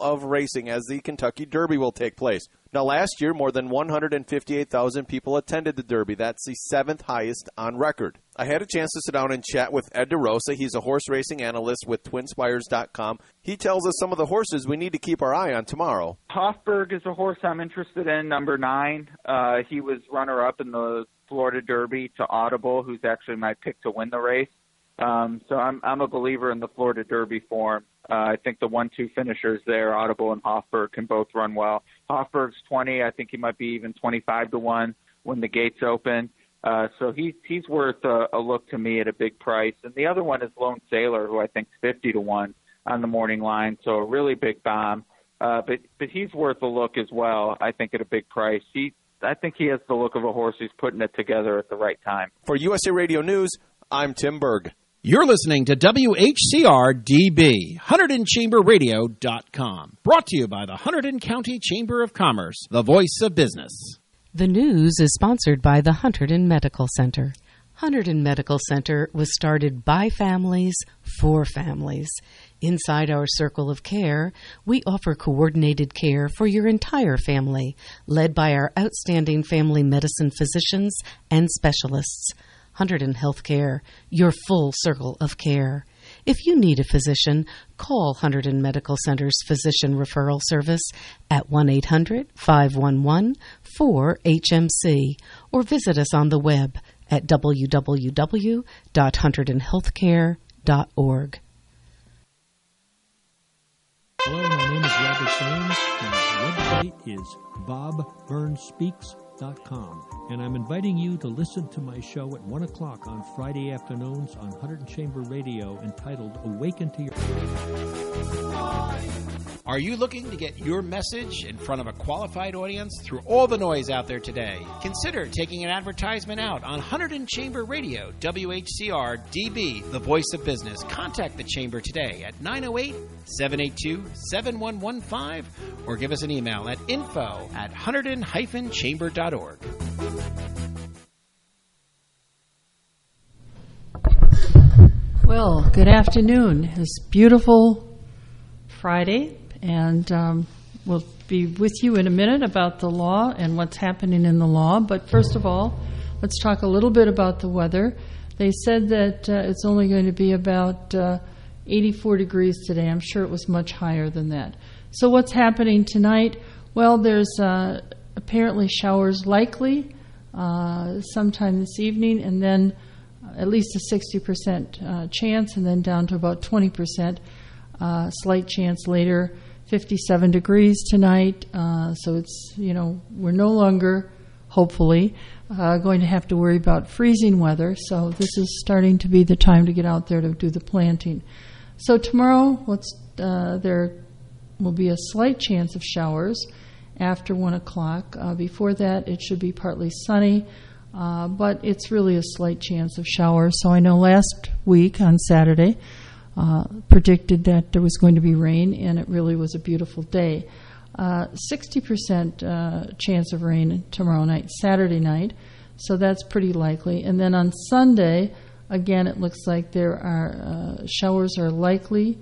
of racing as the Kentucky Derby will take place. Now, last year, more than 158,000 people attended the Derby. That's the 7th highest on record. I had a chance to sit down and chat with Ed DeRosa. He's a horse racing analyst with TwinSpires.com. He tells us some of the horses we need to keep our eye on tomorrow. Hofburg is a horse I'm interested in, number 9. He was runner-up in the Florida Derby to Audible, who's actually my pick to win the race. So I'm a believer in the Florida Derby form. I think the 1-2 finishers there, Audible and Hofburg, can both run well. Hofburg's 20. I think he might be even 25-1 when the gates open. So he's worth a look to me at a big price. And the other one is Lone Sailor, who I think is 50-1 on the morning line. So a really big bomb. But he's worth a look as well, I think, at a big price. I think he has the look of a horse who's putting it together at the right time. For USA Radio News, I'm Tim Berg. You're listening to WHCR-DB, HunterdonChamberRadio.com. Brought to you by the Hunterdon County Chamber of Commerce, the voice of business. The news is sponsored by the Hunterdon Medical Center. Hunterdon Medical Center was started by families for families. Inside our circle of care, we offer coordinated care for your entire family, led by our outstanding family medicine physicians and specialists. Hunterdon Healthcare, your full circle of care. If you need a physician, call Hunterdon Medical Center's Physician Referral Service at 1-800-511-4HMC or visit us on the web at www.hunterdonhealthcare.org. Hello, my name is Robert Burns. My website is bobburnspeaks.com, and I'm inviting you to listen to my show at 1 o'clock on Friday afternoons on Hunterdon Chamber Radio entitled Awaken to Your... Are you looking to get your message in front of a qualified audience through all the noise out there today? Consider taking an advertisement out on Hunterdon Chamber Radio, WHCR-DB, the voice of business. Contact the Chamber today at 908-782-7115 or give us an email at info@hunterdon-chamber.org. Well, good afternoon. It's beautiful Friday, and we'll be with you in a minute about the law and what's happening in the law. But first of all, let's talk a little bit about the weather. They said that it's only going to be about 84 degrees today. I'm sure it was much higher than that. So what's happening tonight? Well, there's apparently showers likely sometime this evening, and then at least a 60% chance, and then down to about 20%. Slight chance later, 57 degrees tonight. So it's, we're no longer, hopefully, going to have to worry about freezing weather. So this is starting to be the time to get out there to do the planting. So tomorrow, there will be a slight chance of showers after 1 o'clock. Before that, it should be partly sunny, but it's really a slight chance of showers. So I know last week on Saturday, predicted that there was going to be rain, and it really was a beautiful day. 60% chance of rain tomorrow night, Saturday night, so that's pretty likely. And then on Sunday, again, it looks like there are showers are likely,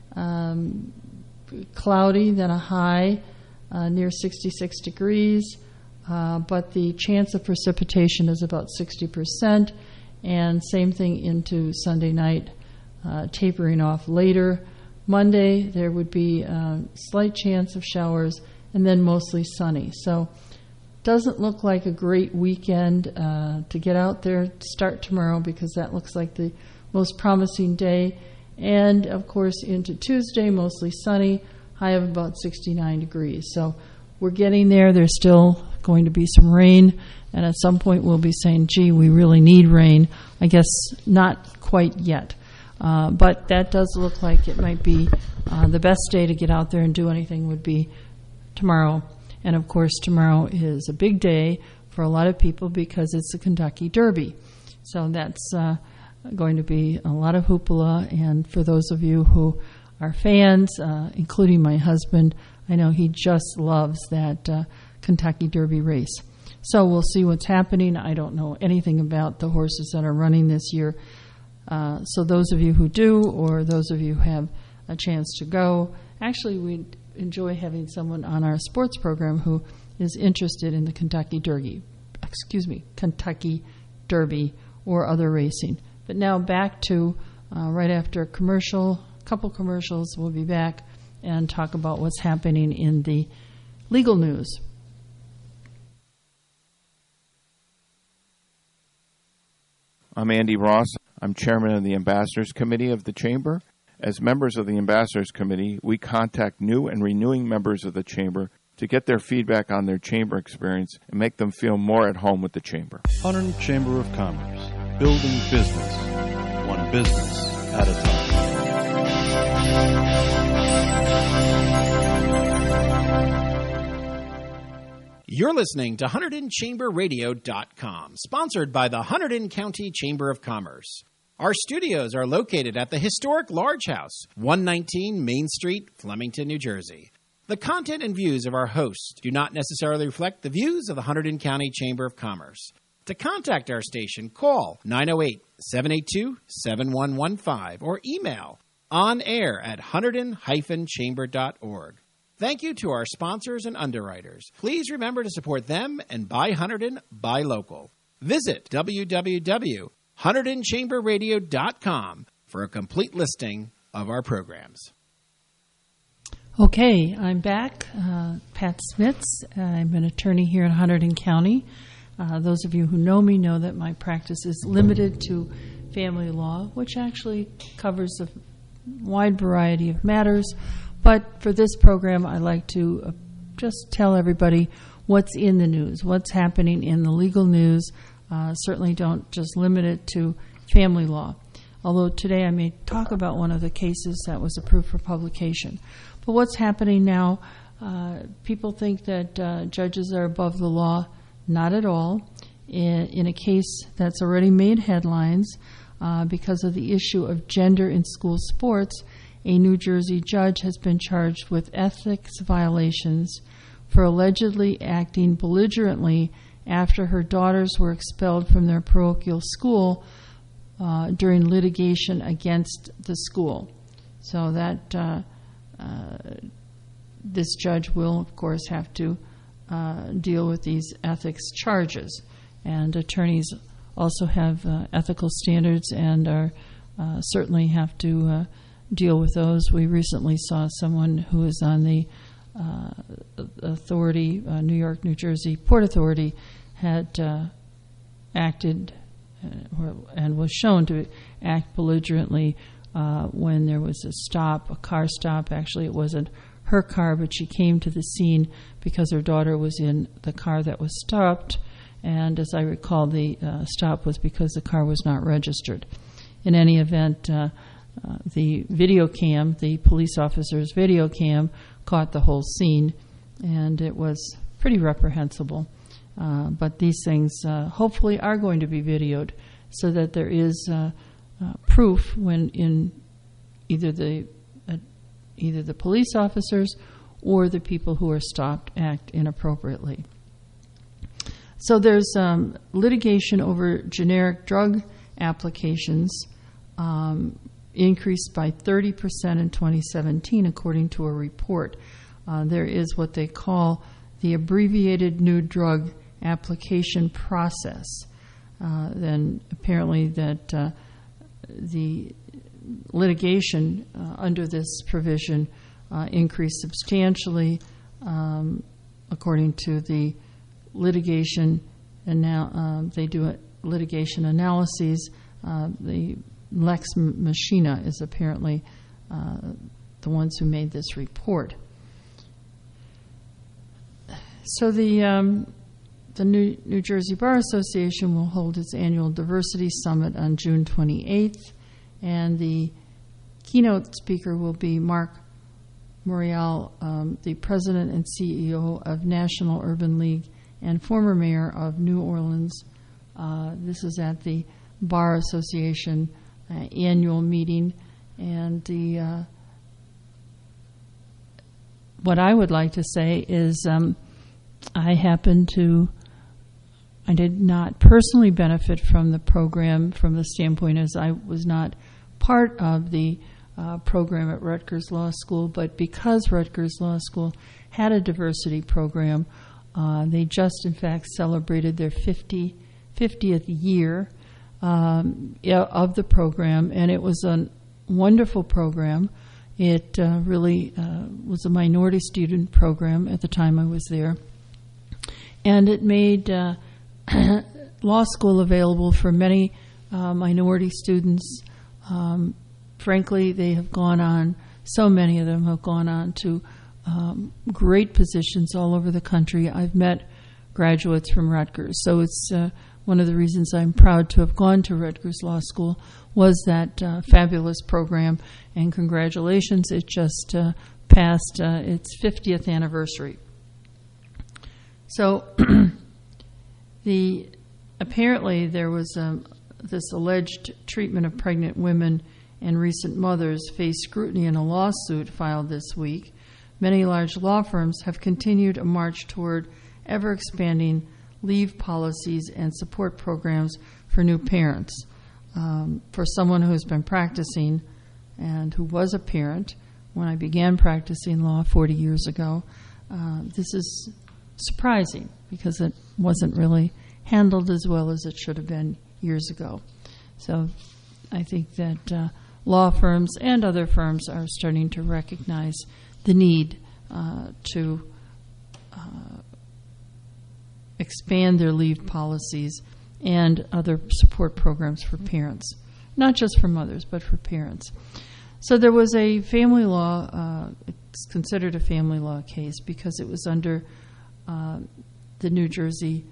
cloudy, then a high near 66 degrees, but the chance of precipitation is about 60%, and same thing into Sunday night. Tapering off later. Monday, there would be a slight chance of showers, and then mostly sunny. So doesn't look like a great weekend to get out there to start tomorrow, because that looks like the most promising day. And, of course, into Tuesday, mostly sunny, high of about 69 degrees. So we're getting there. There's still going to be some rain, and at some point we'll be saying, gee, we really need rain. I guess not quite yet. But that does look like it might be the best day to get out there and do anything would be tomorrow. And, of course, tomorrow is a big day for a lot of people because it's the Kentucky Derby. So that's going to be a lot of hoopla. And for those of you who are fans, including my husband, I know he just loves that Kentucky Derby race. So we'll see what's happening. I don't know anything about the horses that are running this year. So those of you who do, or those of you who have a chance to go, actually enjoy having someone on our sports program who is interested in the Kentucky Derby or other racing. But now back to right after a couple commercials, we'll be back and talk about what's happening in the legal news. I'm Andy Ross. I'm chairman of the Ambassadors Committee of the Chamber. As members of the Ambassadors Committee, we contact new and renewing members of the Chamber to get their feedback on their Chamber experience and make them feel more at home with the Chamber. Hunterdon Chamber of Commerce, building business, one business at a time. You're listening to HunterdonChamberRadio.com, sponsored by the Hunterdon County Chamber of Commerce. Our studios are located at the historic Large House, 119 Main Street, Flemington, New Jersey. The content and views of our hosts do not necessarily reflect the views of the Hunterdon County Chamber of Commerce. To contact our station, call 908-782-7115 or email onair@hunterdon-chamber.org. Thank you to our sponsors and underwriters. Please remember to support them and buy Hunterdon, buy local. Visit www.HunterdonChamberRadio.com for a complete listing of our programs. Okay, I'm back. Pat Smits. I'm an attorney here in Hunterdon County. Those of you who know me know that my practice is limited to family law, which actually covers a wide variety of matters. But for this program, I like to just tell everybody what's in the news, what's happening in the legal news. Certainly don't just limit it to family law. Although today I may talk about one of the cases that was approved for publication. But what's happening now, people think that judges are above the law. Not at all. In a case that's already made headlines because of the issue of gender in school sports, a New Jersey judge has been charged with ethics violations for allegedly acting belligerently after her daughters were expelled from their parochial school during litigation against the school. So that this judge will, of course, have to deal with these ethics charges. And attorneys also have ethical standards and are certainly have to deal with those. We recently saw someone who is on the authority, New York, New Jersey Port Authority, had acted and was shown to act belligerently when there was a car stop. Actually, it wasn't her car, but she came to the scene because her daughter was in the car that was stopped. And as I recall, the stop was because the car was not registered. In any event, the video cam, the police officer's video cam, caught the whole scene, and it was pretty reprehensible. But these things hopefully are going to be videoed so that there is proof when in either the police officers or the people who are stopped act inappropriately. So there's litigation over generic drug applications increased by 30% in 2017, according to a report. There is what they call the abbreviated new drug application process. Then apparently that the litigation under this provision increased substantially, according to the litigation, and now they do litigation analyses. The Lex Machina is apparently the ones who made this report. So the New Jersey Bar Association will hold its annual Diversity Summit on June 28th, and the keynote speaker will be Mark Morial, the president and CEO of National Urban League and former mayor of New Orleans. This is at the Bar Association annual meeting, and what I would like to say is I did not personally benefit from the program from the standpoint as I was not part of the program at Rutgers Law School, but because Rutgers Law School had a diversity program, they just, in fact, celebrated their 50th year of the program, and it was a wonderful program. It really was a minority student program at the time I was there, and it made law school available for many minority students. Frankly, they have gone on, so many of them have gone on to great positions all over the country. I've met graduates from Rutgers, so it's one of the reasons I'm proud to have gone to Rutgers Law School was that fabulous program, and congratulations, it just passed its 50th anniversary. So apparently there was this alleged treatment of pregnant women and recent mothers face scrutiny in a lawsuit filed this week. Many large law firms have continued a march toward ever-expanding leave policies and support programs for new parents. For someone who's been practicing and who was a parent when I began practicing law 40 years ago, this is surprising because it wasn't really handled as well as it should have been years ago. So I think that law firms and other firms are starting to recognize the need to expand their leave policies and other support programs for parents, not just for mothers, but for parents. So there was a family law, it's considered a family law case because it was under the New Jersey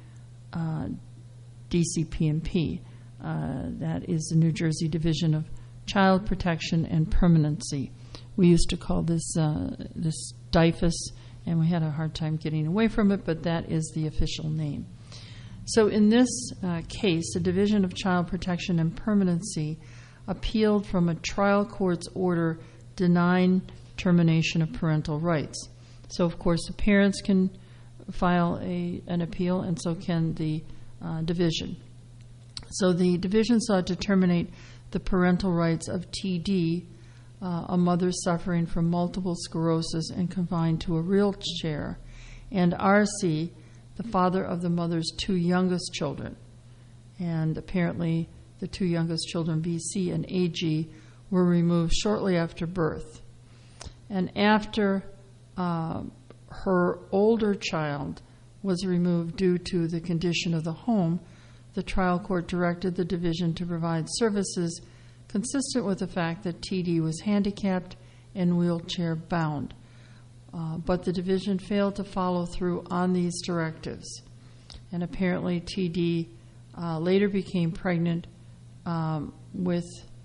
DCP&P. That is the New Jersey Division of Child Protection and Permanency. We used to call this DIFUS, and we had a hard time getting away from it, but that is the official name. So in this case, the Division of Child Protection and Permanency appealed from a trial court's order denying termination of parental rights. So, of course, the parents can file an appeal, and so can the division. So the division sought to terminate the parental rights of TD, a mother suffering from multiple sclerosis and confined to a wheelchair, and RC, the father of the mother's two youngest children. And apparently the two youngest children, BC and AG, were removed shortly after birth. And after her older child was removed due to the condition of the home, the trial court directed the division to provide services consistent with the fact that TD was handicapped and wheelchair bound. But the division failed to follow through on these directives. And apparently TD later became pregnant with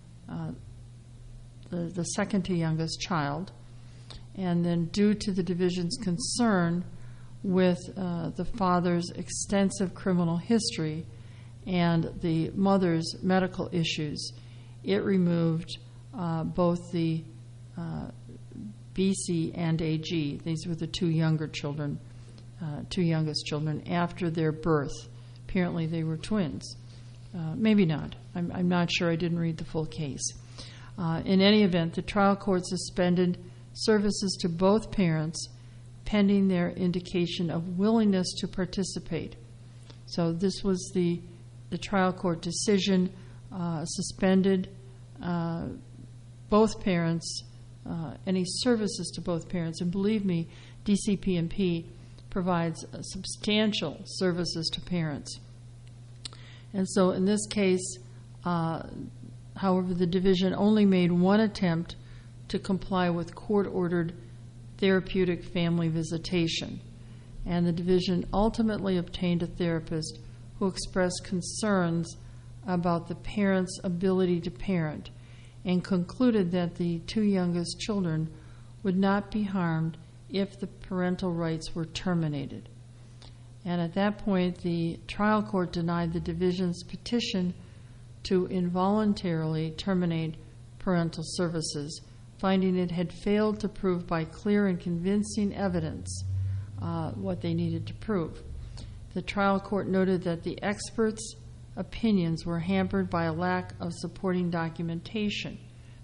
the second to youngest child. And then due to the division's concern with the father's extensive criminal history and the mother's medical issues, it removed both the BC and AG. These were the two youngest children, after their birth. Apparently they were twins. Maybe not. I'm not sure. I didn't read the full case. In any event, the trial court suspended services to both parents pending their indication of willingness to participate. So this was the trial court decision, suspended both parents, any services to both parents. And believe me, DCP&P provides substantial services to parents. And so in this case, however, the division only made one attempt to comply with court-ordered therapeutic family visitation. And the division ultimately obtained a therapist who expressed concerns about the parent's ability to parent and concluded that the two youngest children would not be harmed if the parental rights were terminated. And at that point, the trial court denied the division's petition to involuntarily terminate parental services, finding it had failed to prove by clear and convincing evidence what they needed to prove. The trial court noted that the experts' opinions were hampered by a lack of supporting documentation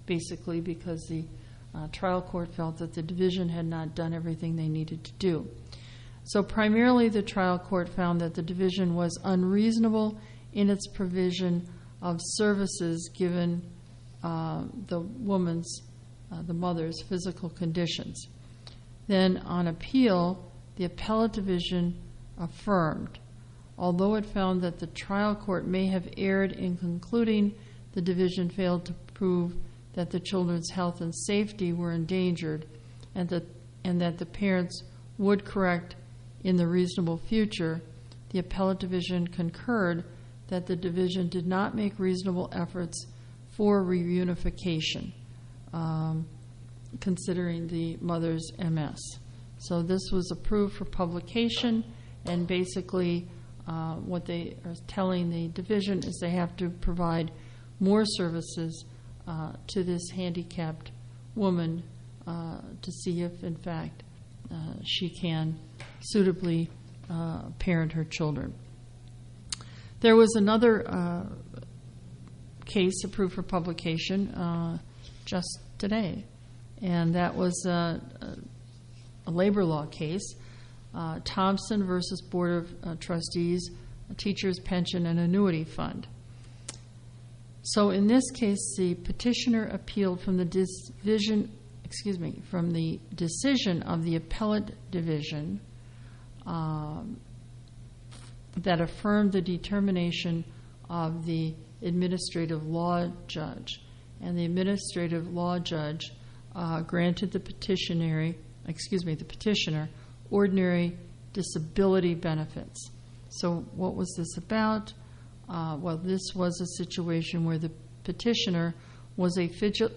basically because the trial court felt that the division had not done everything they needed to do. So primarily the trial court found that the division was unreasonable in its provision of services given the mother's physical conditions. Then on appeal, the appellate division affirmed, although it found that the trial court may have erred in concluding the division failed to prove that the children's health and safety were endangered and that the parents would correct in the reasonable future. The appellate division concurred that the division did not make reasonable efforts for reunification, considering the mother's MS. So this was approved for publication, and basically what they are telling the division is they have to provide more services to this handicapped woman to see if, in fact, she can suitably parent her children. There was another case approved for publication just today, and that was a labor law case, Thompson versus Board of Trustees, Teachers Pension and Annuity Fund. So in this case, the petitioner appealed from the decision of the appellate division that affirmed the determination of the administrative law judge. And the administrative law judge granted the petitioner ordinary disability benefits. So what was this about? Well, this was a situation where the petitioner was a physical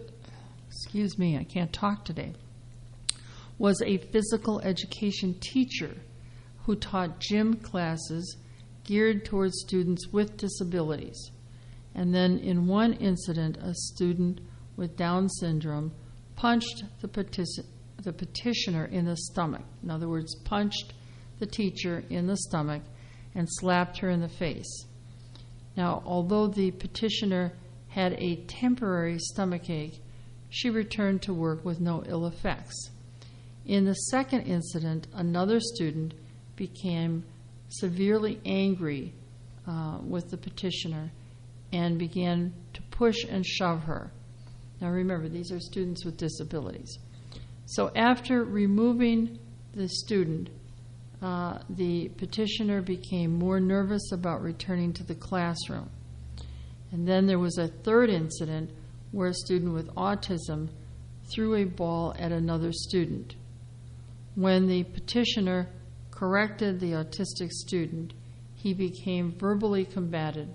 education teacher who taught gym classes geared towards students with disabilities. And then in one incident, a student with Down syndrome punched the petitioner in the stomach. In other words, punched the teacher in the stomach and slapped her in the face. Now, although the petitioner had a temporary stomachache, she returned to work with no ill effects. In the second incident, another student became severely angry with the petitioner and began to push and shove her. Now remember, these are students with disabilities. So after removing the student, the petitioner became more nervous about returning to the classroom. And then there was a third incident where a student with autism threw a ball at another student. When the petitioner corrected the autistic student, he became verbally combative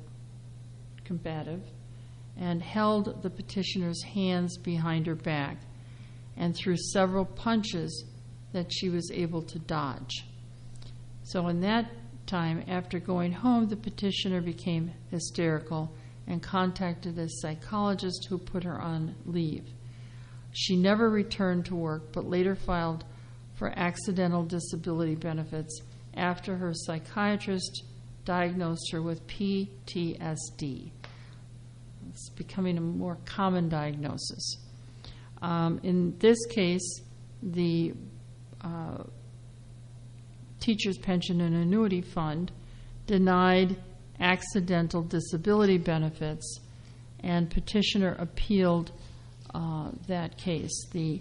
and held the petitioner's hands behind her back and threw several punches that she was able to dodge. So in that time, after going home, the petitioner became hysterical and contacted a psychologist who put her on leave. She never returned to work, but later filed for accidental disability benefits after her psychiatrist diagnosed her with PTSD. It's becoming a more common diagnosis. In this case, the Teachers Pension and Annuity Fund denied accidental disability benefits, and petitioner appealed that case. The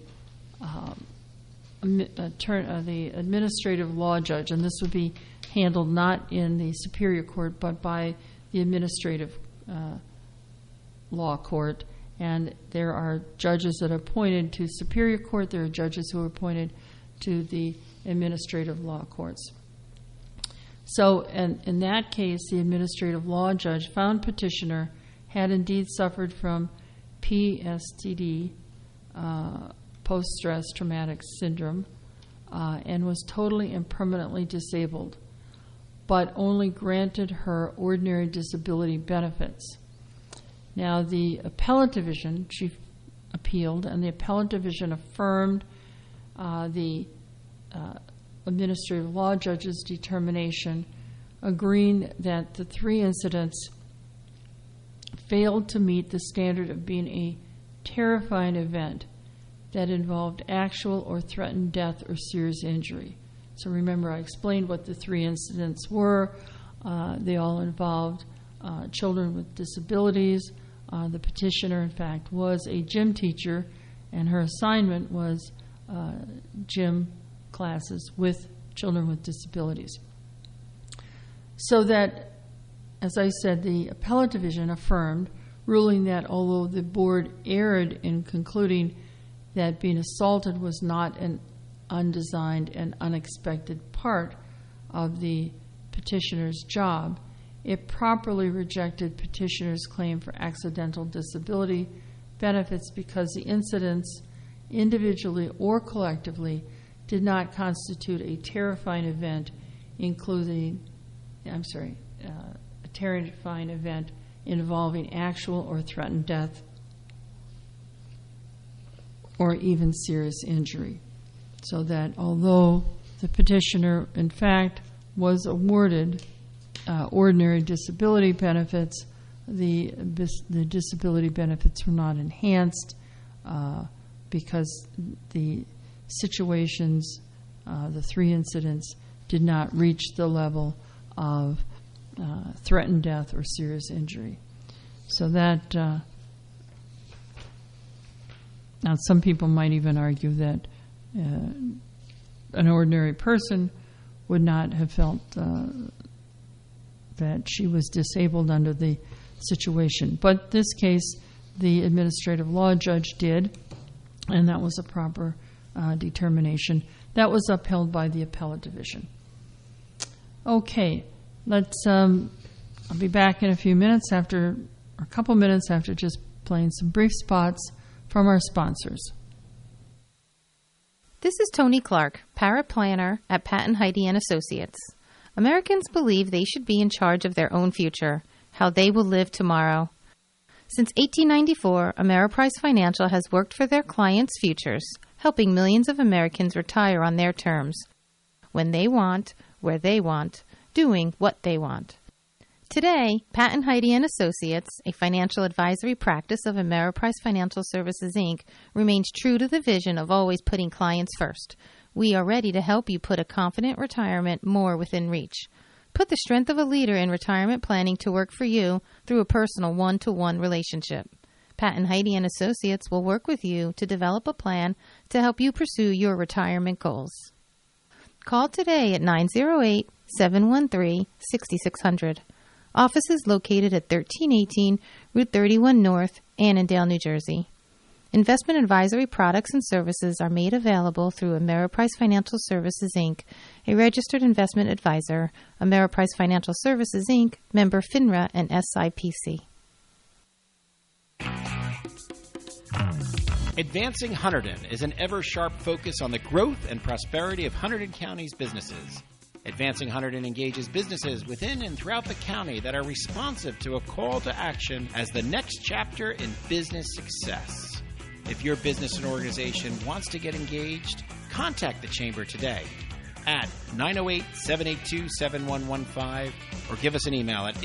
administrative law judge, and this would be handled not in the Superior Court but by the administrative law court, and there are judges that are appointed to Superior Court, there are judges who are appointed to the administrative law courts. So in that case, the administrative law judge found petitioner had indeed suffered from PSTD, post-stress traumatic syndrome, and was totally and permanently disabled, but only granted her ordinary disability benefits. Now, the appellate division, she appealed, and the appellate division affirmed the administrative law judge's determination, agreeing that the three incidents failed to meet the standard of being a terrifying event that involved actual or threatened death or serious injury. So remember, I explained what the three incidents were. They all involved children with disabilities. The petitioner, in fact, was a gym teacher, and her assignment was gym classes with children with disabilities. So that, as I said, the appellate division affirmed, ruling that although the board erred in concluding that being assaulted was not an undesigned and unexpected part of the petitioner's job, it properly rejected petitioner's claim for accidental disability benefits because the incidents, individually or collectively, did not constitute a terrifying event, a terrifying event involving actual or threatened death or even serious injury. So that although the petitioner, in fact, was awarded ordinary disability benefits, the disability benefits were not enhanced because the situations, the three incidents, did not reach the level of threatened death or serious injury. So that, now some people might even argue that an ordinary person would not have felt that she was disabled under the situation. But this case, the administrative law judge did, and that was a proper determination. That was upheld by the appellate division. Okay, I'll be back in a couple minutes after just playing some brief spots from our sponsors. This is Tony Clark, paraplanner at Pat and Heidi & Associates. Americans believe they should be in charge of their own future, how they will live tomorrow. Since 1894, Ameriprise Financial has worked for their clients' futures, helping millions of Americans retire on their terms, when they want, where they want, doing what they want. Today, Pat and Heidi & Associates, a financial advisory practice of Ameriprise Financial Services, Inc., remains true to the vision of always putting clients first. We are ready to help you put a confident retirement more within reach. Put the strength of a leader in retirement planning to work for you through a personal one-to-one relationship. Pat and Heidi & Associates will work with you to develop a plan to help you pursue your retirement goals. Call today at 908-713-6600. Office is located at 1318 Route 31 North, Annandale, New Jersey. Investment advisory products and services are made available through Ameriprise Financial Services, Inc., a registered investment advisor, Ameriprise Financial Services, Inc., member FINRA and SIPC. Advancing Hunterdon is an ever-sharp focus on the growth and prosperity of Hunterdon County's businesses. Advancing Hunterdon engages businesses within and throughout the county that are responsive to a call to action as the next chapter in business success. If your business and organization wants to get engaged, contact the Chamber today at 908-782-7115 or give us an email at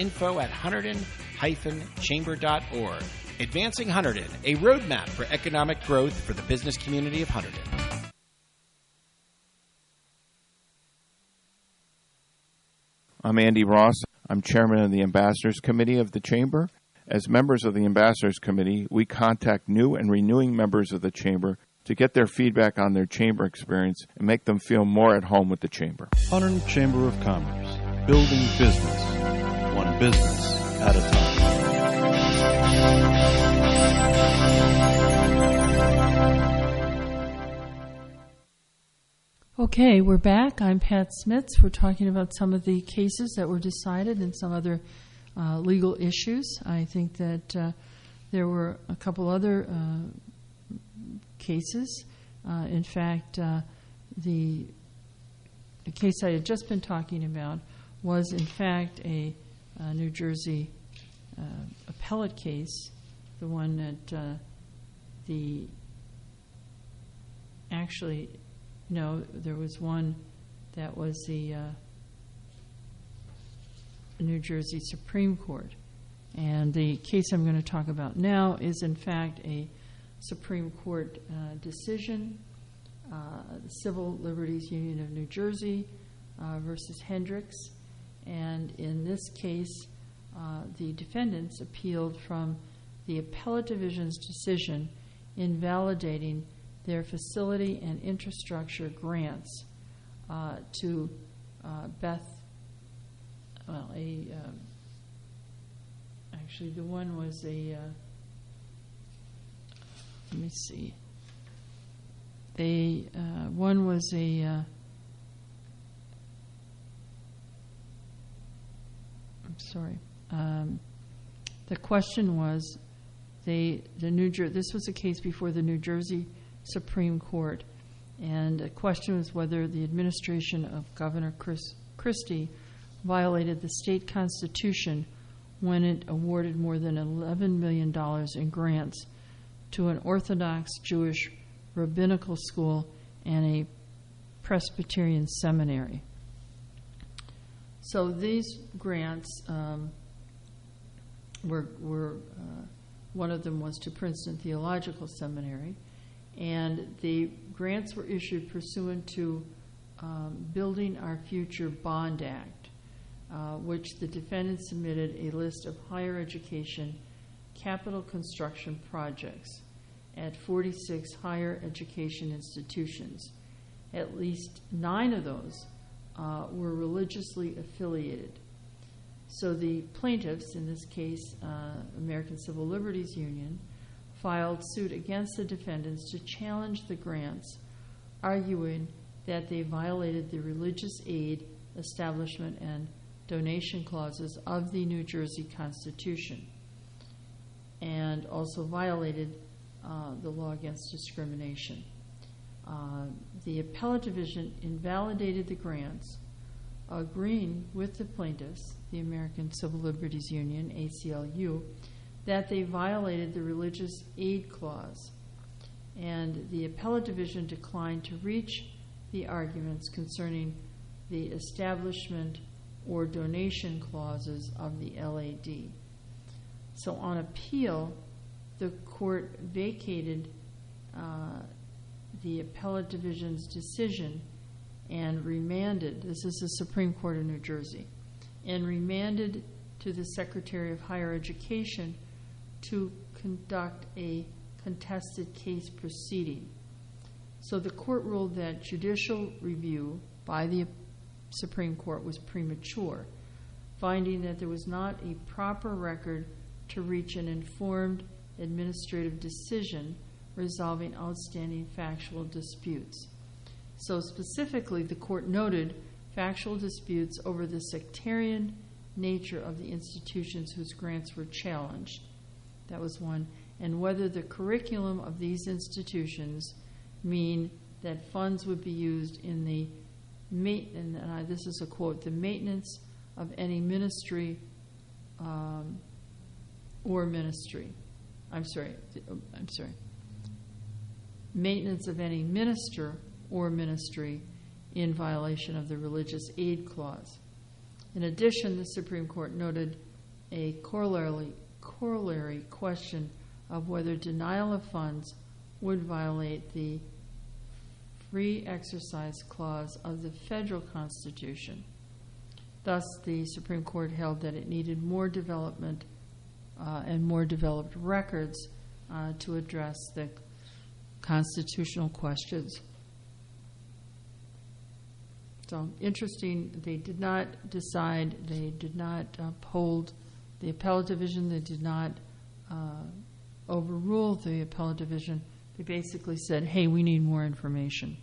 info@hunterdon-chamber.org. Advancing Hunterdon, a roadmap for economic growth for the business community of Hunterdon. I'm Andy Ross. I'm chairman of the Ambassadors Committee of the Chamber. As members of the Ambassadors Committee, we contact new and renewing members of the Chamber to get their feedback on their Chamber experience and make them feel more at home with the Chamber. Hunterdon Chamber of Commerce, building business, one business at a time. Okay, we're back. I'm Pat Smits. We're talking about some of the cases that were decided and some other legal issues. I think that there were a couple other cases. In fact, the case I had just been talking about was, in fact, a New Jersey appellate case, the one that no, there was one that was the New Jersey Supreme Court. And the case I'm going to talk about now is, in fact, a Supreme Court decision, the Civil Liberties Union of New Jersey versus Hendricks. And in this case, the defendants appealed from the Appellate Division's decision invalidating their facility and infrastructure grants to actually the one was a, let me see, one was a, I'm sorry, the question was, this was a case before the New Jersey Supreme Court, and the question was whether the administration of Governor Christie violated the state constitution when it awarded more than $11 million in grants to an Orthodox Jewish rabbinical school and a Presbyterian seminary. So these grants were one of them was to Princeton Theological Seminary, and the grants were issued pursuant to Building Our Future Bond Act, which the defendants submitted a list of higher education capital construction projects at 46 higher education institutions. At least 9 of those were religiously affiliated. So the plaintiffs, in this case, American Civil Liberties Union, filed suit against the defendants to challenge the grants, arguing that they violated the religious aid, establishment, and donation clauses of the New Jersey Constitution, and also violated the law against discrimination. The Appellate Division invalidated the grants, agreeing with the plaintiffs, the American Civil Liberties Union, ACLU, that they violated the religious aid clause, and the Appellate Division declined to reach the arguments concerning the establishment or donation clauses of the LAD. So on appeal, the court vacated the Appellate Division's decision and remanded, this is the Supreme Court of New Jersey, and remanded to the Secretary of Higher Education to conduct a contested case proceeding. So the court ruled that judicial review by the Supreme Court was premature, finding that there was not a proper record to reach an informed administrative decision resolving outstanding factual disputes. So specifically, the court noted factual disputes over the sectarian nature of the institutions whose grants were challenged. That was one. And whether the curriculum of these institutions mean that funds would be used in the this is a quote, the maintenance of any ministry or ministry. Maintenance of any minister or ministry in violation of the religious aid clause. In addition, the Supreme Court noted a corollary question of whether denial of funds would violate the free exercise clause of the federal Constitution. Thus, the Supreme Court held that it needed more development and more developed records to address the constitutional questions. So, interesting, they did not decide, they did not uphold the Appellate Division, they did not overrule the Appellate Division. They basically said, hey, we need more information.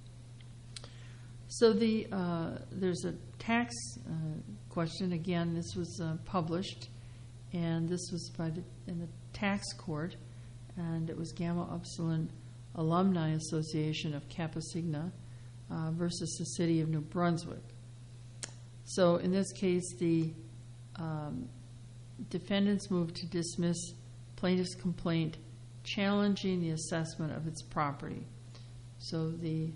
So there's a tax question. Again, this was published, and this was in the tax court, and it was Gamma Upsilon Alumni Association of Kappa Sigma versus the City of New Brunswick. So in this case, the defendants moved to dismiss plaintiff's complaint challenging the assessment of its property. So the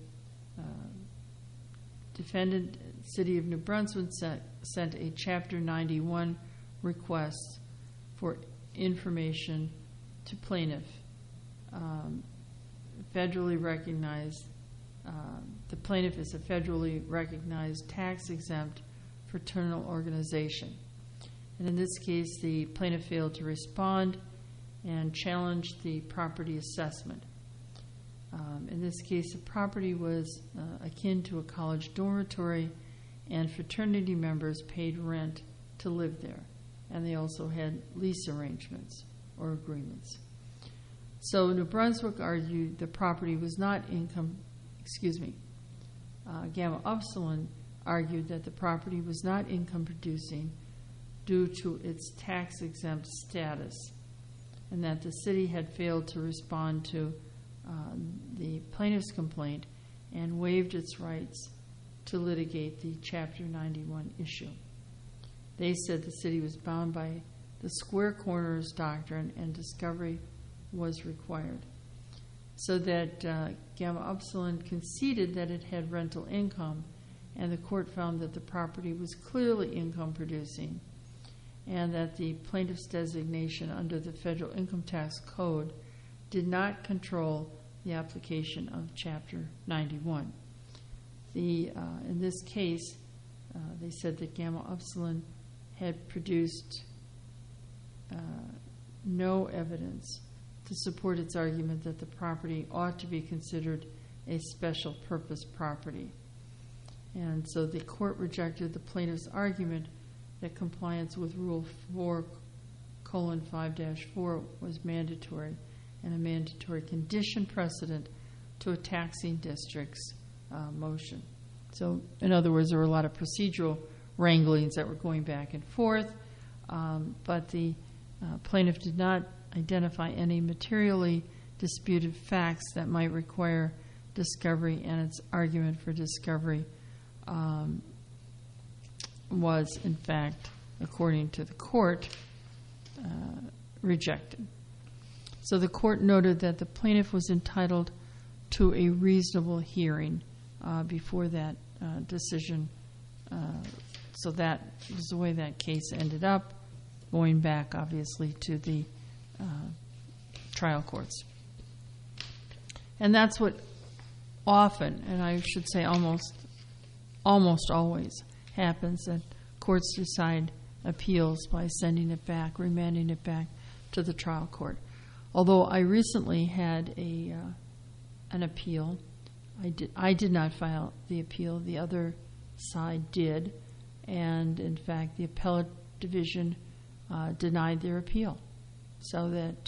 defendant, City of New Brunswick, sent a Chapter 91 request for information to plaintiff federally recognized, the plaintiff is a federally recognized tax-exempt fraternal organization. And in this case, the plaintiff failed to respond and challenged the property assessment. In this case, the property was akin to a college dormitory, and fraternity members paid rent to live there. And they also had lease arrangements or agreements. So New Brunswick argued the property was not Gamma Upsilon argued that the property was not income producing due to its tax-exempt status, and that the city had failed to respond to the plaintiff's complaint and waived its rights to litigate the Chapter 91 issue. They said the city was bound by the square corners doctrine and discovery was required. So that Gamma Upsilon conceded that it had rental income, and the court found that the property was clearly income producing, and that the plaintiff's designation under the Federal Income Tax Code did not control the application of Chapter 91. In this case, they said that Gamma Upsilon had produced no evidence to support its argument that the property ought to be considered a special purpose property. And so the court rejected the plaintiff's argument that compliance with Rule 4:5-4 was mandatory and a mandatory condition precedent to a taxing district's motion. So, in other words, there were a lot of procedural wranglings that were going back and forth, but the plaintiff did not identify any materially disputed facts that might require discovery, and its argument for discovery was, in fact, according to the court, rejected. So the court noted that the plaintiff was entitled to a reasonable hearing before that decision. So that was the way that case ended up, going back, obviously, to the trial courts. And that's what often, and I should say almost always, happens, that courts decide appeals by sending it back, remanding it back to the trial court. Although I recently had an appeal, I did not file the appeal. The other side did, and in fact, the appellate division denied their appeal, so that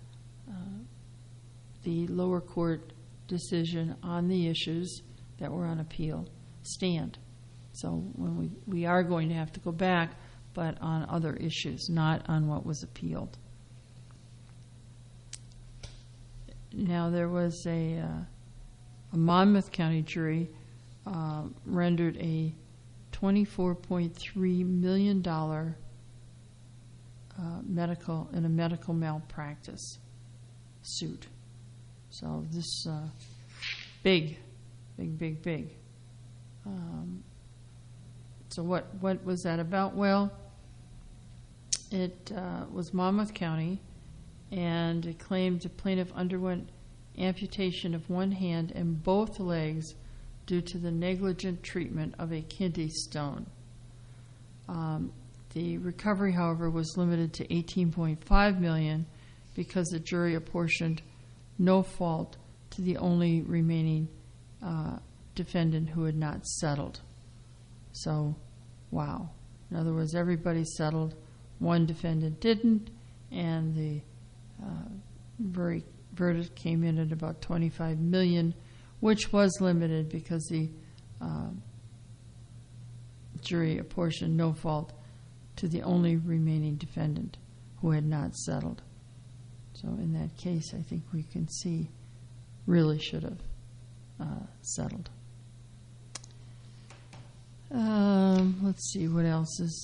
the lower court decision on the issues that were on appeal stand. So when we are going to have to go back, but on other issues, not on what was appealed. Now, there was a Monmouth County jury rendered a $24.3 million medical malpractice suit. So this big. So what was that about? Well, it was Monmouth County, and it claimed the plaintiff underwent amputation of one hand and both legs due to the negligent treatment of a kidney stone. The recovery, however, was limited to $18.5 million because the jury apportioned no fault to the only remaining defendant who had not settled. So, wow. In other words, everybody settled. One defendant didn't, and the verdict came in at about $25 million, which was limited because the jury apportioned no fault to the only remaining defendant who had not settled. So in that case, I think we can see really should have settled. Let's see what else is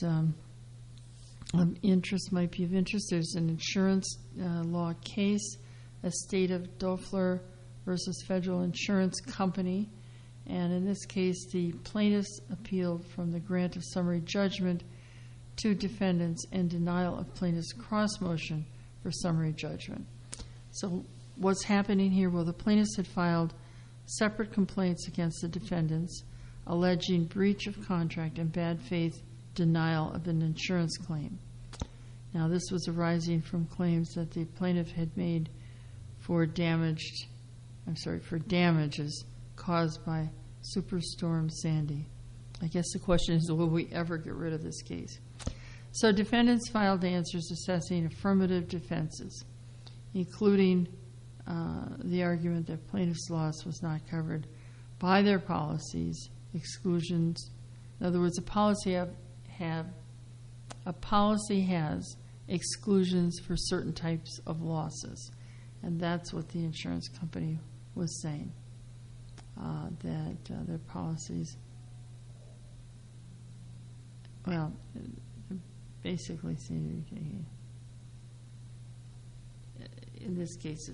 might be of interest. There's an insurance law case, Estate of Doeffler versus Federal Insurance Company, and in this case, the plaintiffs appealed from the grant of summary judgment to defendants and denial of plaintiff's cross motion for summary judgment. So what's happening here? Well, the plaintiffs had filed separate complaints against the defendants alleging breach of contract and bad faith denial of an insurance claim. Now, this was arising from claims that the plaintiff had made for damages caused by Superstorm Sandy. I guess the question is, will we ever get rid of this case? So defendants filed answers assessing affirmative defenses, including the argument that plaintiff's loss was not covered by their policies, exclusions. In other words, a policy has exclusions for certain types of losses, and that's what the insurance company was saying, that their policies, well, basically saying, in this case,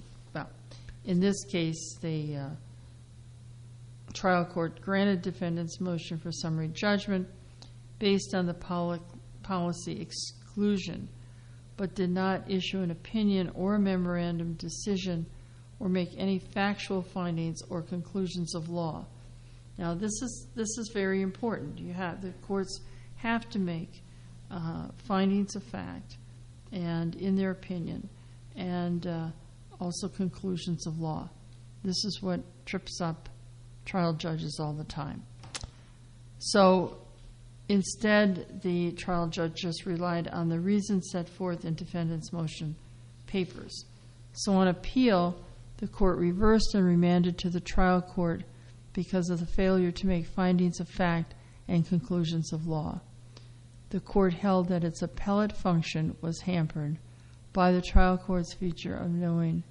the trial court granted defendants' motion for summary judgment based on the policy exclusion, but did not issue an opinion or a memorandum decision or make any factual findings or conclusions of law. Now, this is very important. The courts have to make findings of fact, and in their opinion, and also conclusions of law. This is what trips up trial judges all the time. So instead, the trial judge just relied on the reasons set forth in defendant's motion papers. So on appeal, the court reversed and remanded to the trial court because of the failure to make findings of fact and conclusions of law. The court held that its appellate function was hampered by the trial court's feature of knowing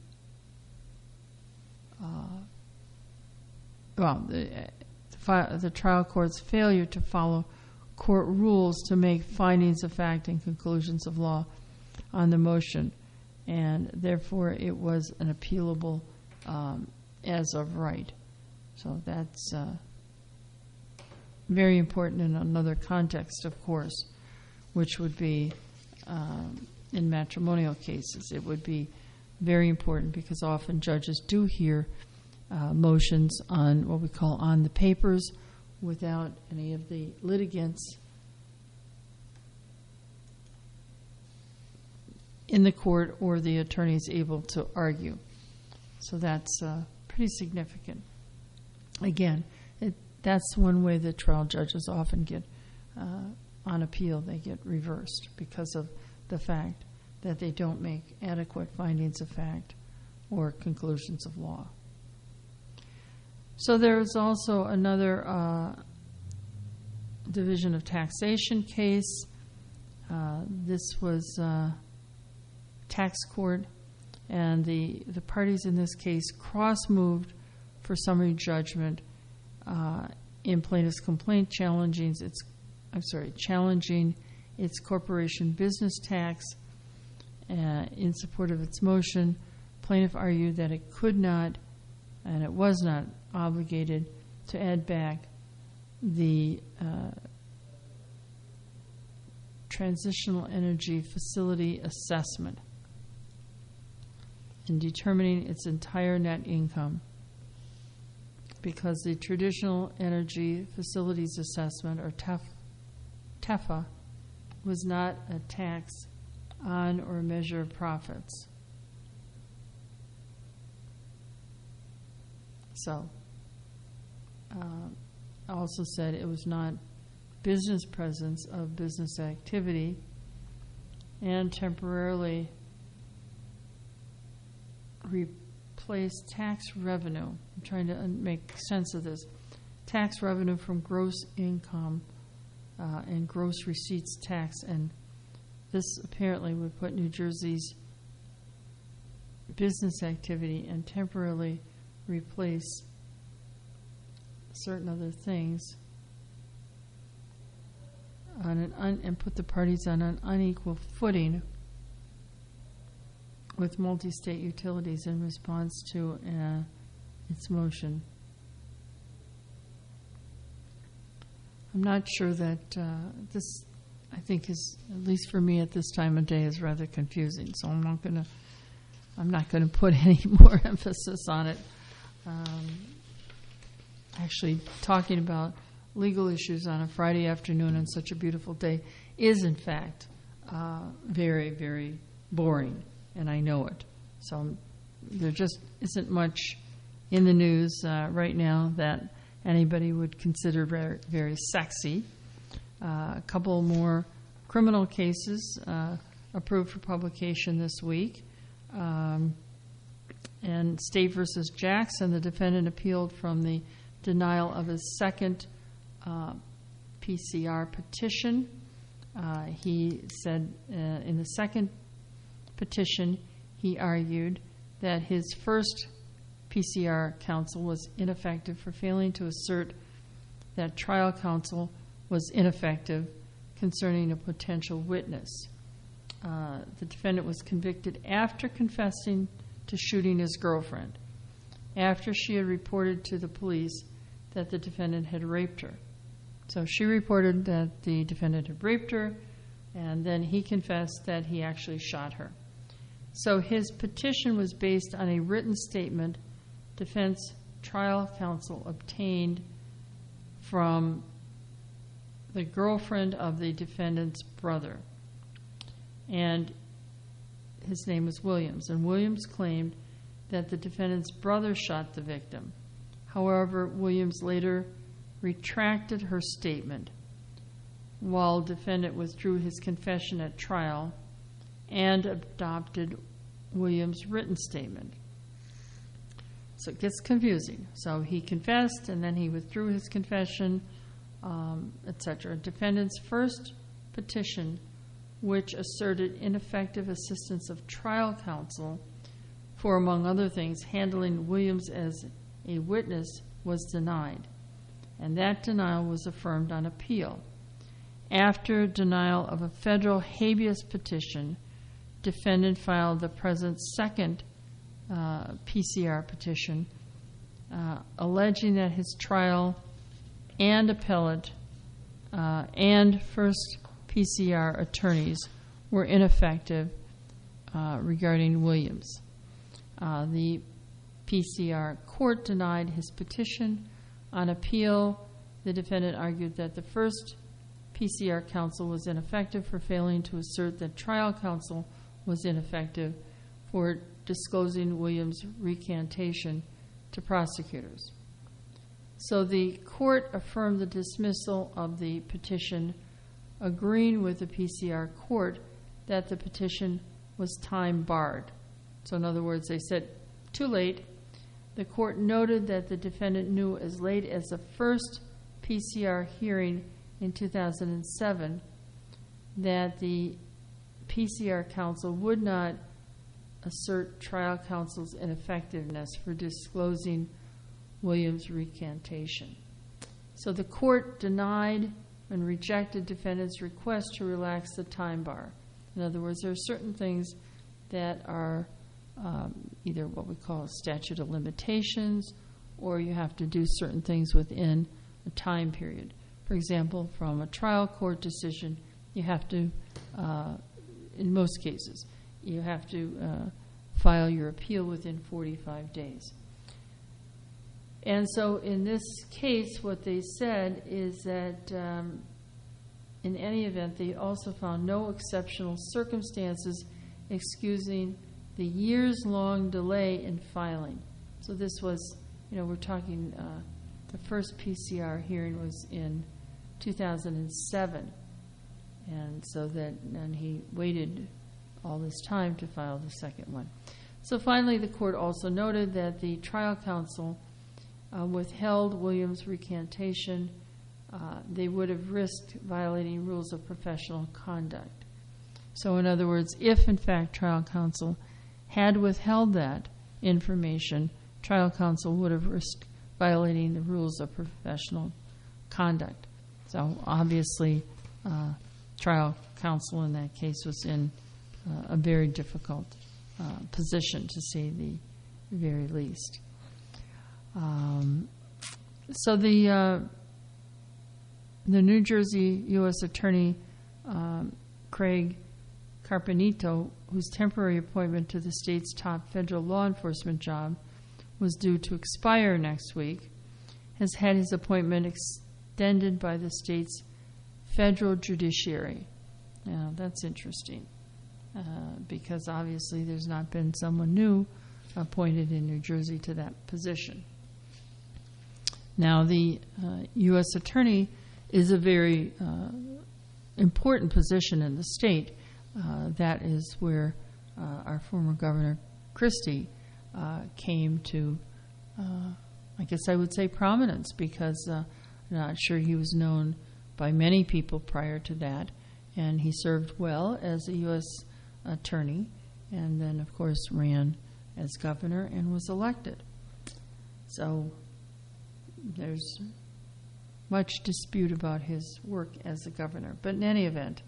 the trial court's failure to follow court rules to make findings of fact and conclusions of law on the motion, and therefore it was an appealable as of right. So that's very important in another context, of course, which would be in matrimonial cases. It would be very important because often judges do hear motions on what we call on the papers without any of the litigants in the court or the attorneys able to argue. So that's pretty significant. Again, that's one way that trial judges often get on appeal. They get reversed because of the fact that they don't make adequate findings of fact or conclusions of law. So there is also another division of taxation case. This was tax court, and the parties in this case cross-moved for summary judgment in plaintiff's complaint challenging its corporation business tax. In support of its motion, plaintiff argued that it could not, and it was not obligated to add back the transitional energy facility assessment in determining its entire net income, because the traditional energy facilities assessment, or TEFA, was not a tax on or measure of profits. So, I also said it was not business presence of business activity, and temporarily replace tax revenue. I'm trying to make sense of this. Tax revenue from gross income and gross receipts tax, and this apparently would put New Jersey's business activity and temporarily replace certain other things on and put the parties on an unequal footing with multi-state utilities in response to its motion. I'm not sure that this, I think, is, at least for me at this time of day, is rather confusing. So I'm not going to I'm not going to put any more emphasis on it. Actually, talking about legal issues on a Friday afternoon on such a beautiful day is, in fact, very, very boring, and I know it. So there just isn't much in the news right now that anybody would consider very, very sexy. A couple more criminal cases approved for publication this week. And State versus Jackson, the defendant appealed from the denial of his second PCR petition. He said in the second petition, he argued that his first PCR counsel was ineffective for failing to assert that trial counsel was ineffective concerning a potential witness. The defendant was convicted after confessing to shooting his girlfriend, after she had reported to the police that the defendant had raped her. So she reported that the defendant had raped her, and then he confessed that he actually shot her. So his petition was based on a written statement defense trial counsel obtained from the girlfriend of the defendant's brother. And his name was Williams. And Williams claimed that the defendant's brother shot the victim. However, Williams later retracted her statement while the defendant withdrew his confession at trial and adopted Williams' written statement. So it gets confusing. So he confessed, and then he withdrew his confession, etc. Defendant's first petition, which asserted ineffective assistance of trial counsel for, among other things, handling Williams as a witness, was denied. And that denial was affirmed on appeal. After denial of a federal habeas petition, defendant filed the president's second PCR petition, alleging that his trial and appellate and first PCR attorneys were ineffective regarding Williams. The PCR court denied his petition. On appeal, the defendant argued that the first PCR counsel was ineffective for failing to assert that trial counsel was ineffective for disclosing Williams' recantation to prosecutors. So the court affirmed the dismissal of the petition, agreeing with the PCR court that the petition was time barred. So in other words, they said, too late. The court noted that the defendant knew as late as the first PCR hearing in 2007 that the PCR counsel would not assert trial counsel's ineffectiveness for disclosing Williams' recantation. So the court denied and rejected defendant's request to relax the time bar. In other words, there are certain things that are either what we call a statute of limitations, or you have to do certain things within a time period. For example, from a trial court decision, you have to, in most cases, you have to file your appeal within 45 days. And so in this case, what they said is that in any event, they also found no exceptional circumstances excusing the years-long delay in filing. So this was, we're talking, the first PCR hearing was in 2007. And so and he waited all this time to file the second one. So finally, the court also noted that the trial counsel withheld Williams' recantation. They would have risked violating rules of professional conduct. So in other words, if in fact trial counsel had withheld that information, trial counsel would have risked violating the rules of professional conduct. So obviously, trial counsel in that case was in a very difficult position, to say the very least. So the New Jersey U.S. Attorney Craig Carpenito, whose temporary appointment to the state's top federal law enforcement job was due to expire next week, has had his appointment extended by the state's federal judiciary. Now, that's interesting, because obviously there's not been someone new appointed in New Jersey to that position. Now, the U.S. Attorney is a very important position in the state. That is where our former Governor Christie came to, I guess I would say, prominence, because I'm not sure he was known by many people prior to that. And he served well as a U.S. Attorney, and then, of course, ran as governor and was elected. So there's much dispute about his work as a governor. But in any event,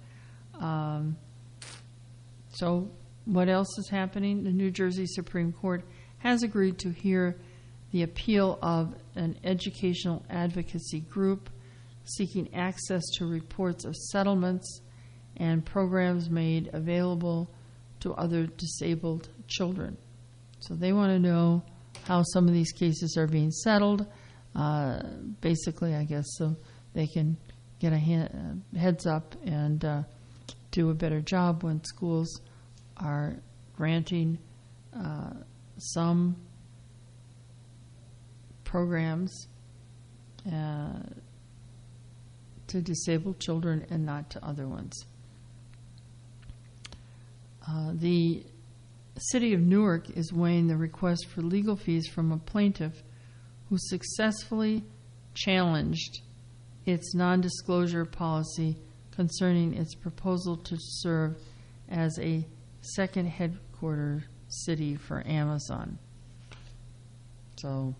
so what else is happening? The New Jersey Supreme Court has agreed to hear the appeal of an educational advocacy group seeking access to reports of settlements and programs made available to other disabled children. So they want to know how some of these cases are being settled, basically, I guess, so they can get a heads up and do a better job when schools are granting some programs to disabled children and not to other ones. The City of Newark is weighing the request for legal fees from a plaintiff who successfully challenged its non-disclosure policy concerning its proposal to serve as a second headquarter city for Amazon. So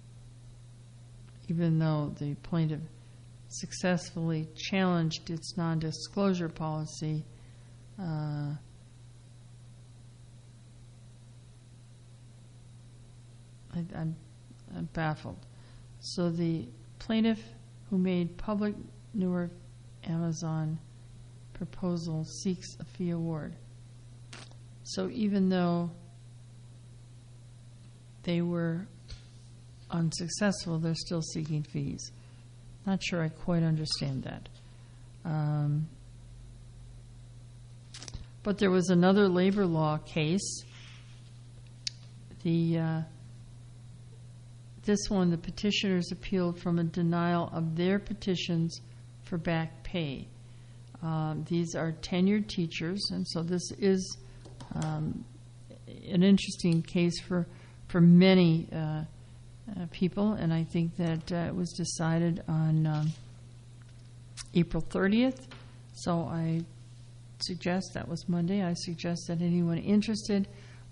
even though the plaintiff successfully challenged its non-disclosure policy, I'm baffled. So the plaintiff who made public Newark Amazon proposal seeks a fee award. So even though they were unsuccessful, they're still seeking fees. Not sure I quite understand that. But there was another labor law case. This one, the petitioners appealed from a denial of their petitions for back pay. These are tenured teachers, and so this is an interesting case for many people, and I think that it was decided on April 30th. So I suggest, that was Monday, I suggest that anyone interested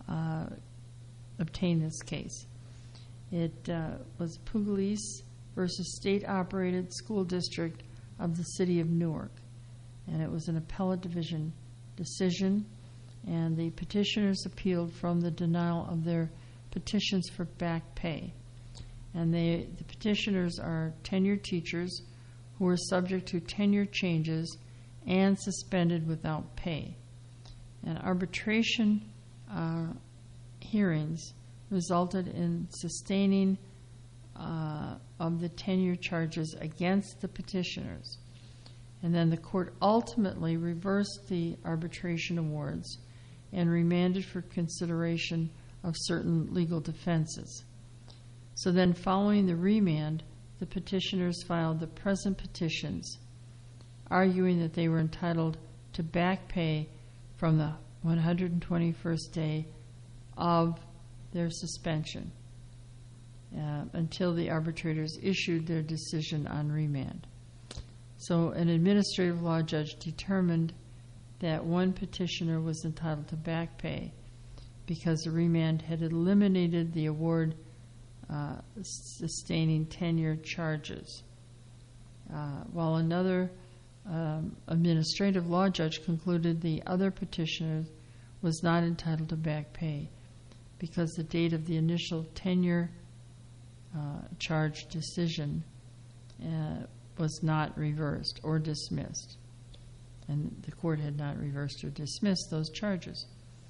obtain this case. It was Pugliese versus State-Operated School District of the City of Newark, and it was an appellate division decision, and the petitioners appealed from the denial of their petitions for back pay. And the petitioners are tenured teachers who are subject to tenure changes and suspended without pay. And arbitration hearings resulted in sustaining of the tenure charges against the petitioners. And then the court ultimately reversed the arbitration awards and remanded for consideration of certain legal defenses. So then following the remand, the petitioners filed the present petitions, arguing that they were entitled to back pay from the 121st day of their suspension until the arbitrators issued their decision on remand. So an administrative law judge determined that one petitioner was entitled to back pay because the remand had eliminated the award sustaining tenure charges, while another administrative law judge concluded the other petitioner was not entitled to back pay because the date of the initial tenure charge decision was not reversed or dismissed. and the court had not reversed or dismissed those charges.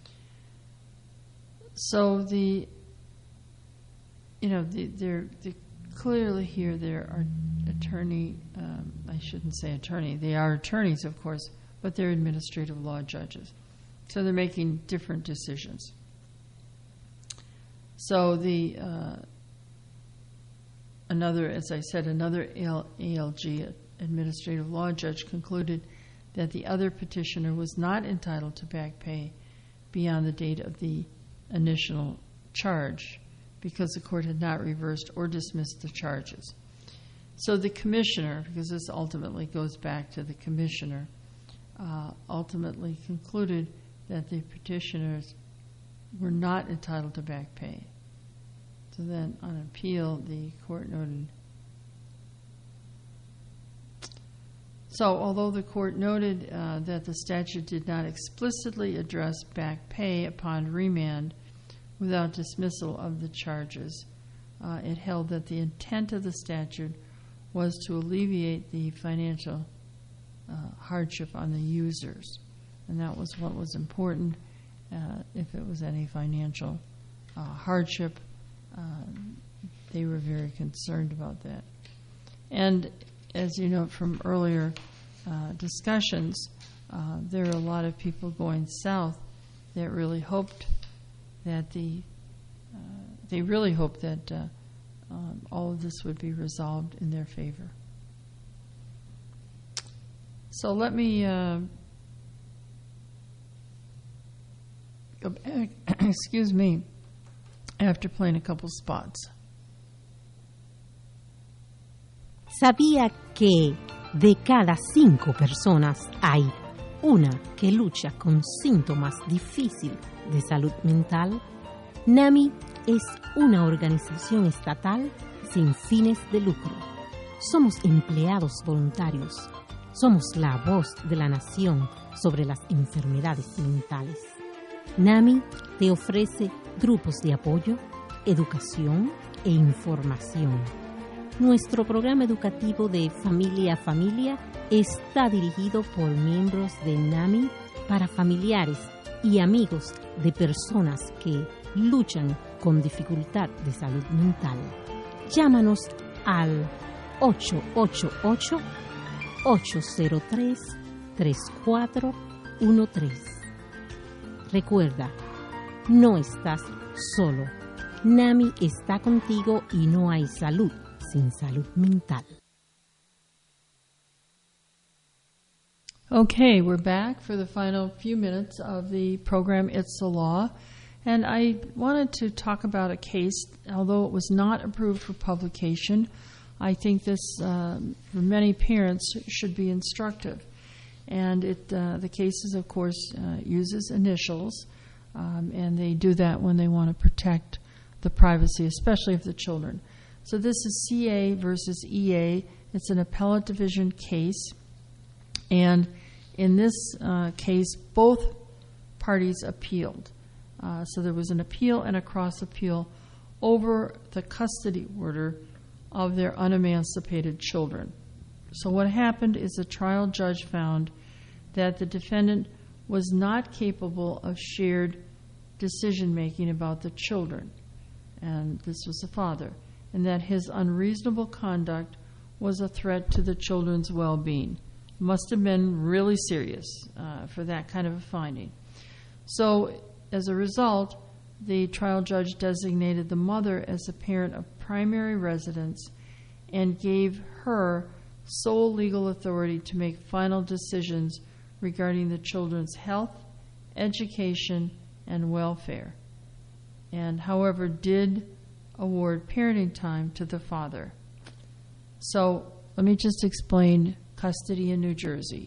So clearly here there are I shouldn't say attorney, they are attorneys, of course, but they're administrative law judges. So they're making different decisions. So another ALG, administrative law judge, concluded that the other petitioner was not entitled to back pay beyond the date of the initial charge because the court had not reversed or dismissed the charges. So the commissioner, because this ultimately goes back to the commissioner, ultimately concluded that the petitioners were not entitled to back pay. So then on appeal, the court noted. So although the court noted that the statute did not explicitly address back pay upon remand without dismissal of the charges, it held that the intent of the statute was to alleviate the financial hardship on the users. And that was what was important. If it was any financial hardship, they were very concerned about that. And as you know from earlier discussions, there are a lot of people going south that really hoped that all of this would be resolved in their favor. So let me go back, excuse me, after playing a couple spots. ¿Sabía que de cada 5 personas hay una que lucha con síntomas difíciles de salud mental? NAMI es una organización estatal sin fines de lucro. Somos empleados voluntarios. Somos la voz de la nación sobre las enfermedades mentales. NAMI te ofrece grupos de apoyo, educación e información. Nuestro programa educativo de Familia a Familia está dirigido por miembros de NAMI para familiares y amigos de personas que luchan con dificultad de salud mental. Llámanos al 888-803-3413. Recuerda, no estás solo. NAMI está contigo y no hay salud sin salud mental. Okay, we're back for the final few minutes of the program It's the Law. And I wanted to talk about a case, although it was not approved for publication. I think this, for many parents, should be instructive. And the case, of course, uses initials, and they do that when they want to protect the privacy, especially of the children. So this is CA versus EA. It's an appellate division case. And in this case, both parties appealed. So there was an appeal and a cross appeal over the custody order of their unemancipated children. So what happened is the trial judge found that the defendant was not capable of shared decision-making about the children, and this was the father, and that his unreasonable conduct was a threat to the children's well-being. Must have been really serious for that kind of a finding. So as a result, the trial judge designated the mother as a parent of primary residence and gave her sole legal authority to make final decisions regarding the children's health, education, and welfare, and however did award parenting time to the father. So let me just explain custody in New Jersey.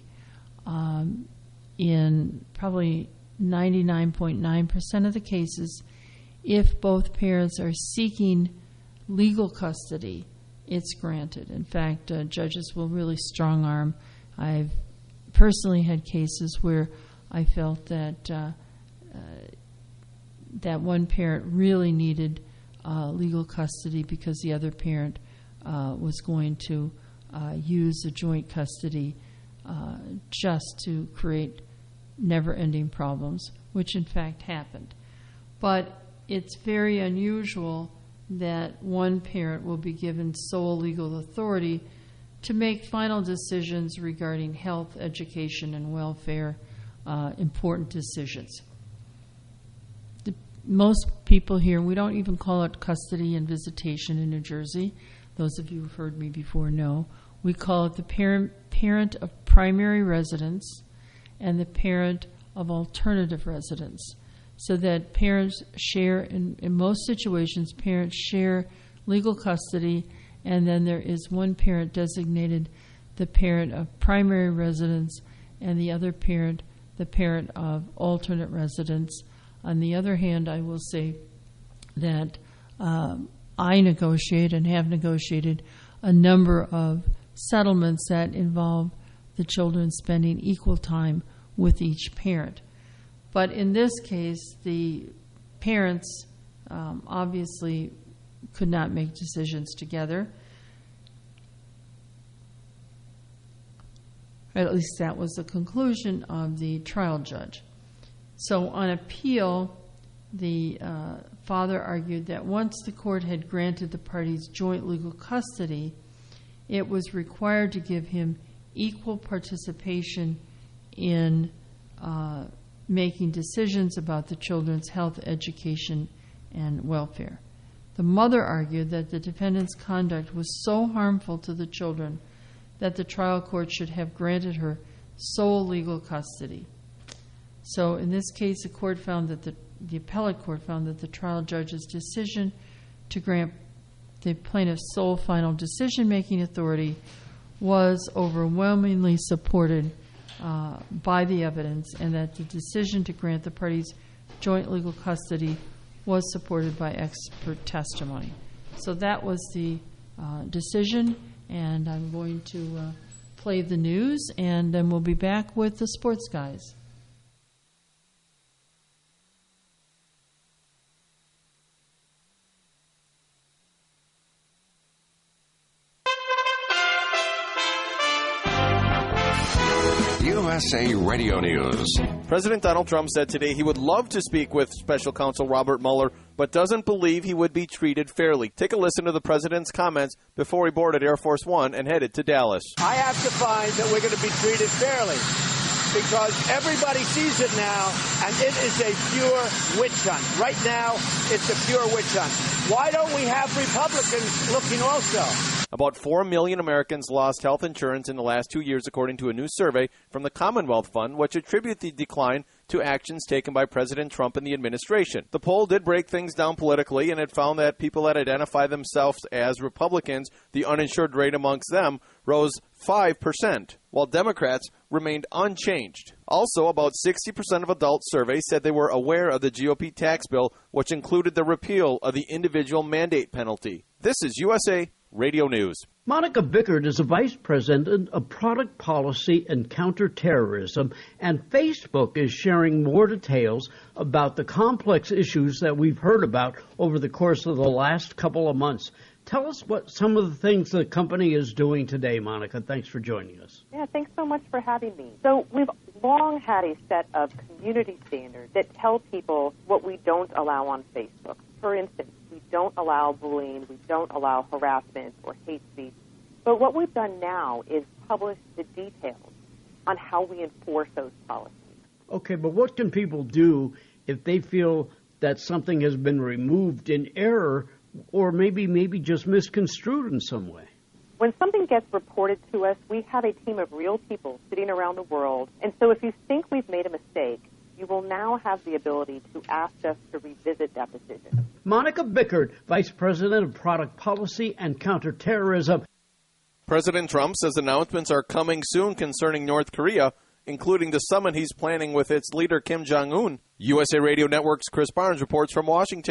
In probably 99.9% of the cases, if both parents are seeking legal custody, it's granted. In fact, judges will really strong arm. I've personally had cases where I felt that that one parent really needed legal custody because the other parent was going to use the joint custody just to create never-ending problems, which in fact happened. But it's very unusual that one parent will be given sole legal authority to make final decisions regarding health, education, and welfare, important decisions. Most people here, we don't even call it custody and visitation in New Jersey. Those of you who've heard me before know. We call it the parent of primary residence and the parent of alternative residence, so that parents share, in most situations, parents share legal custody, and then there is one parent designated the parent of primary residence and the other parent the parent of alternate residence. On the other hand, I will say that I negotiate and have negotiated a number of settlements that involve the children spending equal time with each parent. But in this case, the parents obviously could not make decisions together. At least that was the conclusion of the trial judge. So on appeal, the father argued that once the court had granted the parties joint legal custody, it was required to give him equal participation in making decisions about the children's health, education, and welfare. The mother argued that the defendant's conduct was so harmful to the children that the trial court should have granted her sole legal custody. So in this case, the court found that the appellate court found that the trial judge's decision to grant the plaintiff's sole final decision-making authority was overwhelmingly supported by the evidence, and that the decision to grant the parties joint legal custody was supported by expert testimony. So that was the decision, and I'm going to play the news, and then we'll be back with the sports guys. USA Radio News. President Donald Trump said today he would love to speak with Special Counsel Robert Mueller, but doesn't believe he would be treated fairly. Take a listen to the president's comments before he boarded Air Force One and headed to Dallas. I have to find that we're going to be treated fairly, because everybody sees it now, and it is a pure witch hunt. Right now, it's a pure witch hunt. Why don't we have Republicans looking also? About 4 million Americans lost health insurance in the last 2 years, according to a new survey from the Commonwealth Fund, which attribute the decline to actions taken by President Trump and the administration. The poll did break things down politically, and it found that people that identify themselves as Republicans, the uninsured rate amongst them rose 5%, while Democrats remained unchanged. Also, about 60% of adults surveyed said they were aware of the GOP tax bill, which included the repeal of the individual mandate penalty. This is USA Radio News. Monica Bickert is a vice president of product policy and counterterrorism, and Facebook is sharing more details about the complex issues that we've heard about over the course of the last couple of months. Tell us what some of the things the company is doing today, Monica. Thanks for joining us. Yeah, thanks so much for having me. So we've long had a set of community standards that tell people what we don't allow on Facebook. For instance, we don't allow bullying, we don't allow harassment or hate speech. But what we've done now is publish the details on how we enforce those policies. Okay, but what can people do if they feel that something has been removed in error or maybe just misconstrued in some way? When something gets reported to us, we have a team of real people sitting around the world. And so if you think we've made a mistake, you will now have the ability to ask us to revisit that decision. Monica Bickert, Vice President of Product Policy and Counterterrorism. President Trump says announcements are coming soon concerning North Korea, including the summit he's planning with its leader Kim Jong-un. USA Radio Network's Chris Barnes reports from Washington.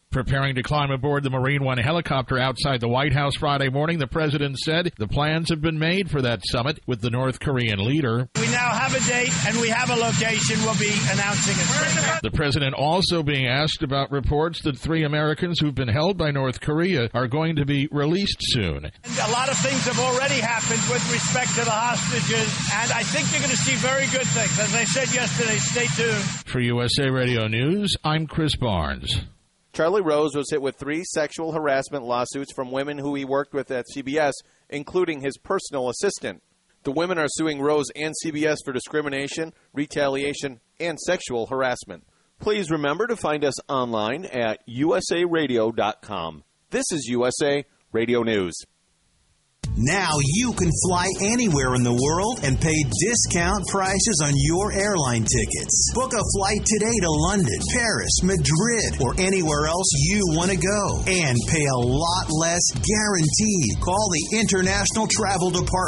Preparing to climb aboard the Marine One helicopter outside the White House Friday morning, the president said the plans have been made for that summit with the North Korean leader. We now have a date and we have a location. We'll be announcing it. The president also being asked about reports that 3 Americans who've been held by North Korea are going to be released soon. And a lot of things have already happened with respect to the hostages, and I think you're going to see very good things. As I said yesterday, stay tuned. For USA Radio News, I'm Chris Barnes. Charlie Rose was hit with 3 sexual harassment lawsuits from women who he worked with at CBS, including his personal assistant. The women are suing Rose and CBS for discrimination, retaliation, and sexual harassment. Please remember to find us online at usaradio.com. This is USA Radio News. Now you can fly anywhere in the world and pay discount prices on your airline tickets. Book a flight today to London, Paris, Madrid, or anywhere else you want to go. And pay a lot less guaranteed. Call the International Travel Department